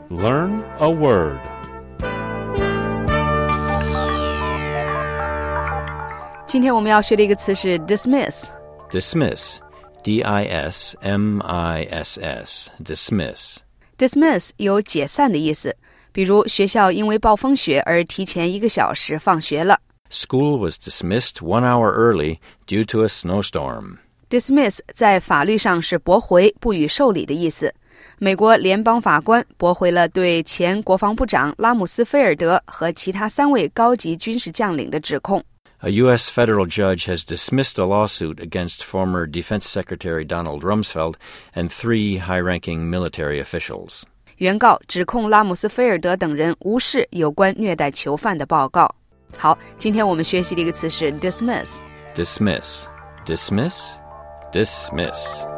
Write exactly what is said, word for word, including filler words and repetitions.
Learn a word. 今天我们要学的一个词是 dismiss. Dismiss, D I S M I S S, dismiss. Dismiss 有解散的意思，比如学校因为暴风雪而提前一个小时放学了。 School was dismissed one hour early due to a snowstorm. Dismiss 在法律上是驳回、不予受理的意思。美国联邦法官驳回了对前国防部长拉姆斯菲尔德和其他三位高级军事将领的指控。 A U S federal judge has dismissed a lawsuit against former Defense Secretary Donald Rumsfeld and three high-ranking military officials. 原告指控拉姆斯菲尔德等人无视有关虐待囚犯的报告。好，今天我们学习的一个词是 dismiss. Dismiss, dismiss, dismiss.